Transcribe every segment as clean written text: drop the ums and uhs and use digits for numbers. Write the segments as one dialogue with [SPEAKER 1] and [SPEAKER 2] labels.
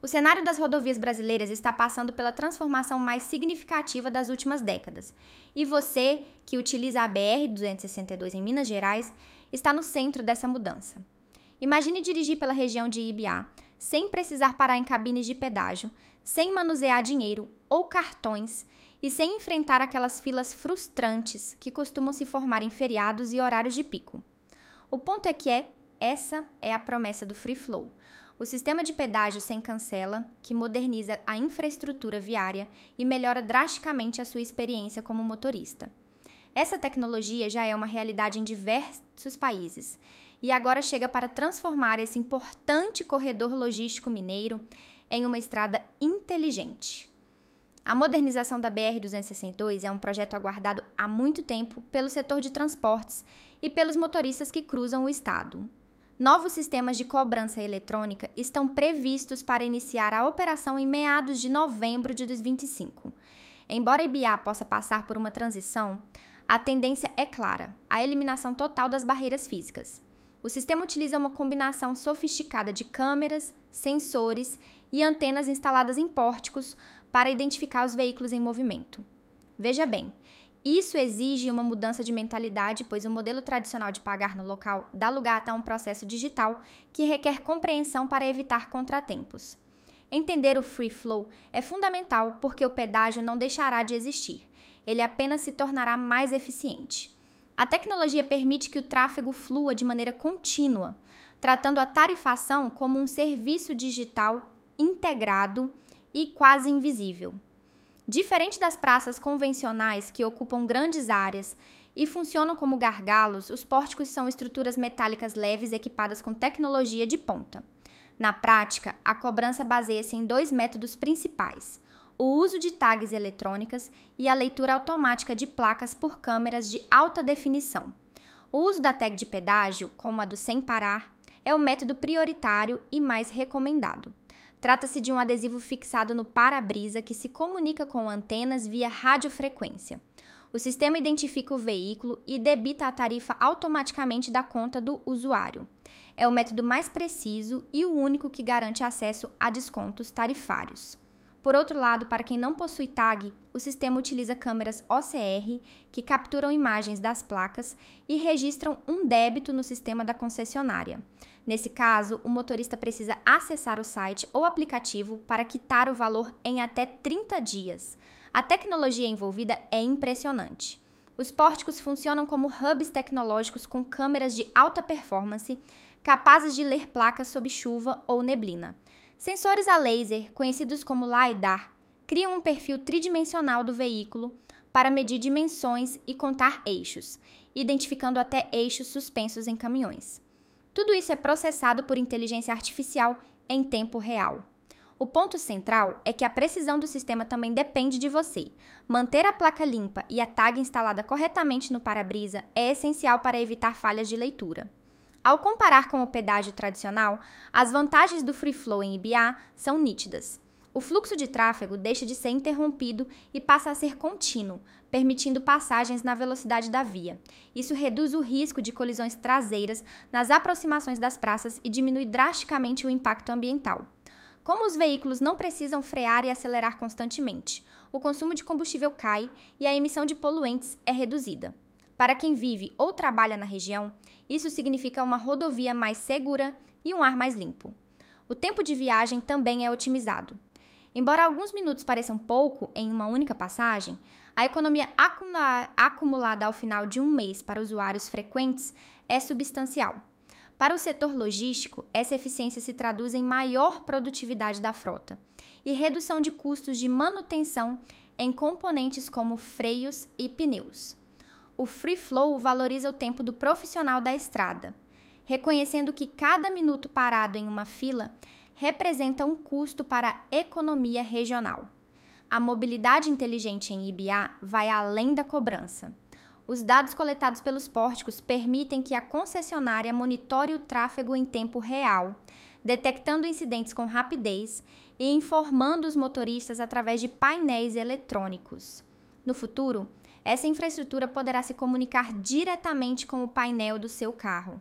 [SPEAKER 1] O cenário das rodovias brasileiras está passando pela transformação mais significativa das últimas décadas. E você, que utiliza a BR-262 em Minas Gerais, está no centro dessa mudança. Imagine dirigir pela região de Ibiá, sem precisar parar em cabines de pedágio, sem manusear dinheiro ou cartões e sem enfrentar aquelas filas frustrantes que costumam se formar em feriados e horários de pico. O ponto é que essa é a promessa do Free Flow, o sistema de pedágio sem cancela que moderniza a infraestrutura viária e melhora drasticamente a sua experiência como motorista. Essa tecnologia já é uma realidade em diversos países e agora chega para transformar esse importante corredor logístico mineiro em uma estrada inteligente. A modernização da BR-262 é um projeto aguardado há muito tempo pelo setor de transportes e pelos motoristas que cruzam o estado. Novos sistemas de cobrança eletrônica estão previstos para iniciar a operação em meados de novembro de 2025. Embora Ibiá possa passar por uma transição, a tendência é clara, a eliminação total das barreiras físicas. O sistema utiliza uma combinação sofisticada de câmeras, sensores e antenas instaladas em pórticos para identificar os veículos em movimento. Veja bem, isso exige uma mudança de mentalidade, pois o modelo tradicional de pagar no local dá lugar a um processo digital que requer compreensão para evitar contratempos. Entender o Free Flow é fundamental porque o pedágio não deixará de existir, ele apenas se tornará mais eficiente. A tecnologia permite que o tráfego flua de maneira contínua, tratando a tarifação como um serviço digital integrado e quase invisível. Diferente das praças convencionais que ocupam grandes áreas e funcionam como gargalos, os pórticos são estruturas metálicas leves equipadas com tecnologia de ponta. Na prática, a cobrança baseia-se em dois métodos principais: o uso de tags eletrônicas e a leitura automática de placas por câmeras de alta definição. O uso da tag de pedágio, como a do sem parar, é o método prioritário e mais recomendado. Trata-se de um adesivo fixado no para-brisa que se comunica com antenas via radiofrequência. O sistema identifica o veículo e debita a tarifa automaticamente da conta do usuário. É o método mais preciso e o único que garante acesso a descontos tarifários. Por outro lado, para quem não possui tag, o sistema utiliza câmeras OCR que capturam imagens das placas e registram um débito no sistema da concessionária. Nesse caso, o motorista precisa acessar o site ou aplicativo para quitar o valor em até 30 dias. A tecnologia envolvida é impressionante. Os pórticos funcionam como hubs tecnológicos com câmeras de alta performance, capazes de ler placas sob chuva ou neblina. Sensores a laser, conhecidos como LiDAR, criam um perfil tridimensional do veículo para medir dimensões e contar eixos, identificando até eixos suspensos em caminhões. Tudo isso é processado por inteligência artificial em tempo real. O ponto central é que a precisão do sistema também depende de você. Manter a placa limpa e a tag instalada corretamente no para-brisa é essencial para evitar falhas de leitura. Ao comparar com o pedágio tradicional, as vantagens do Free Flow em Ibiá são nítidas. O fluxo de tráfego deixa de ser interrompido e passa a ser contínuo, permitindo passagens na velocidade da via. Isso reduz o risco de colisões traseiras nas aproximações das praças e diminui drasticamente o impacto ambiental. Como os veículos não precisam frear e acelerar constantemente, o consumo de combustível cai e a emissão de poluentes é reduzida. Para quem vive ou trabalha na região, isso significa uma rodovia mais segura e um ar mais limpo. O tempo de viagem também é otimizado. Embora alguns minutos pareçam pouco em uma única passagem, a economia acumulada ao final de um mês para usuários frequentes é substancial. Para o setor logístico, essa eficiência se traduz em maior produtividade da frota e redução de custos de manutenção em componentes como freios e pneus. O Free Flow valoriza o tempo do profissional da estrada, reconhecendo que cada minuto parado em uma fila representa um custo para a economia regional. A mobilidade inteligente em Ibiá vai além da cobrança. Os dados coletados pelos pórticos permitem que a concessionária monitore o tráfego em tempo real, detectando incidentes com rapidez e informando os motoristas através de painéis eletrônicos. No futuro, essa infraestrutura poderá se comunicar diretamente com o painel do seu carro.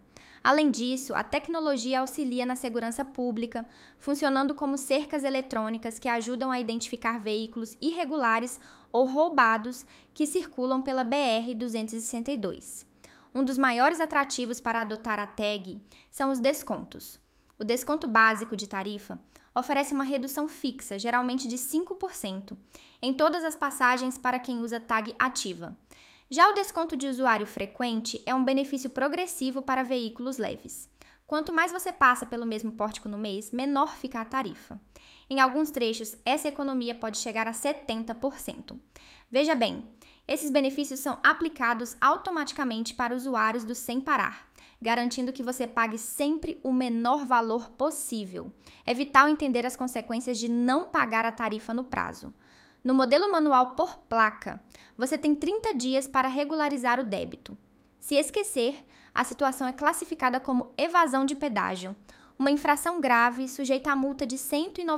[SPEAKER 1] Além disso, a tecnologia auxilia na segurança pública, funcionando como cercas eletrônicas que ajudam a identificar veículos irregulares ou roubados que circulam pela BR-262. Um dos maiores atrativos para adotar a tag são os descontos. O desconto básico de tarifa oferece uma redução fixa, geralmente de 5%, em todas as passagens para quem usa tag ativa. Já o desconto de usuário frequente é um benefício progressivo para veículos leves. Quanto mais você passa pelo mesmo pórtico no mês, menor fica a tarifa. Em alguns trechos, essa economia pode chegar a 70%. Veja bem, esses benefícios são aplicados automaticamente para usuários do Sem Parar, garantindo que você pague sempre o menor valor possível. É vital entender as consequências de não pagar a tarifa no prazo. No modelo manual por placa, você tem 30 dias para regularizar o débito. Se esquecer, a situação é classificada como evasão de pedágio, uma infração grave sujeita a multa de R$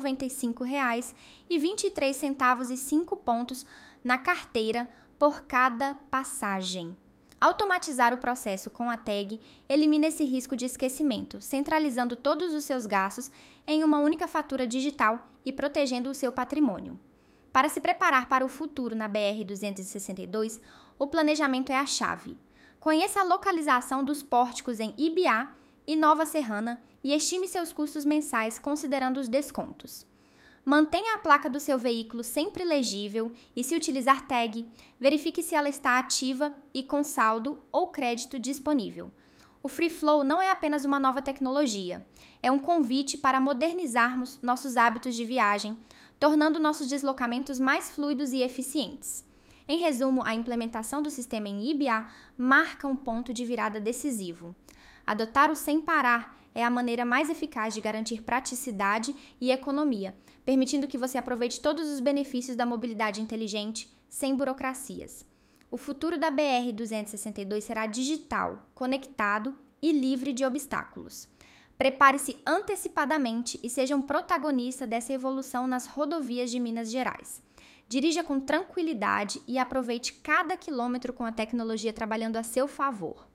[SPEAKER 1] 195,23 e 5 pontos na carteira por cada passagem. Automatizar o processo com a tag elimina esse risco de esquecimento, centralizando todos os seus gastos em uma única fatura digital e protegendo o seu patrimônio. Para se preparar para o futuro na BR-262, o planejamento é a chave. Conheça a localização dos pórticos em Ibiá e Nova Serrana e estime seus custos mensais considerando os descontos. Mantenha a placa do seu veículo sempre legível e, se utilizar tag, verifique se ela está ativa e com saldo ou crédito disponível. O Free Flow não é apenas uma nova tecnologia, é um convite para modernizarmos nossos hábitos de viagem, tornando nossos deslocamentos mais fluidos e eficientes. Em resumo, a implementação do sistema em Ibiá marca um ponto de virada decisivo. Adotar o Sem Parar é a maneira mais eficaz de garantir praticidade e economia, permitindo que você aproveite todos os benefícios da mobilidade inteligente sem burocracias. O futuro da BR-262 será digital, conectado e livre de obstáculos. Prepare-se antecipadamente e seja um protagonista dessa evolução nas rodovias de Minas Gerais. Dirija com tranquilidade e aproveite cada quilômetro com a tecnologia trabalhando a seu favor.